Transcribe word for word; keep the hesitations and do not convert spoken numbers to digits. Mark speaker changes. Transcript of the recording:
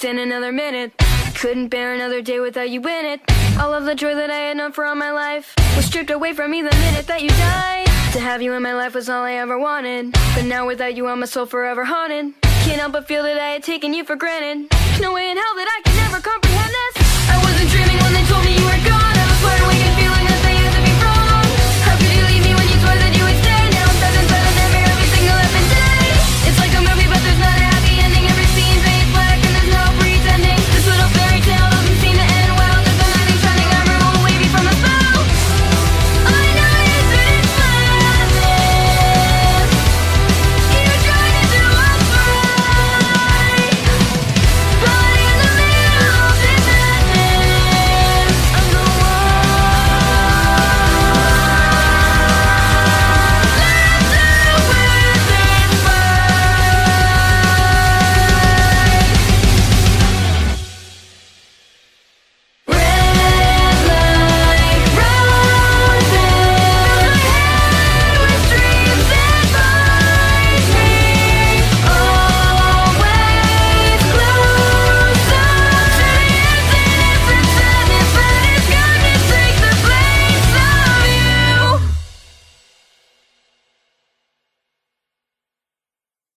Speaker 1: stand another minute. Couldn't bear another day without you in it. All of the joy that I had known for all my life was stripped away from me the minute that you died. To have you in my life was all I ever wanted, but now without you I'm my soul forever haunted. Can't help but feel that I had taken you for granted. No way in hell that I could never comprehend this. I wasn't dreaming when they told me you were gone.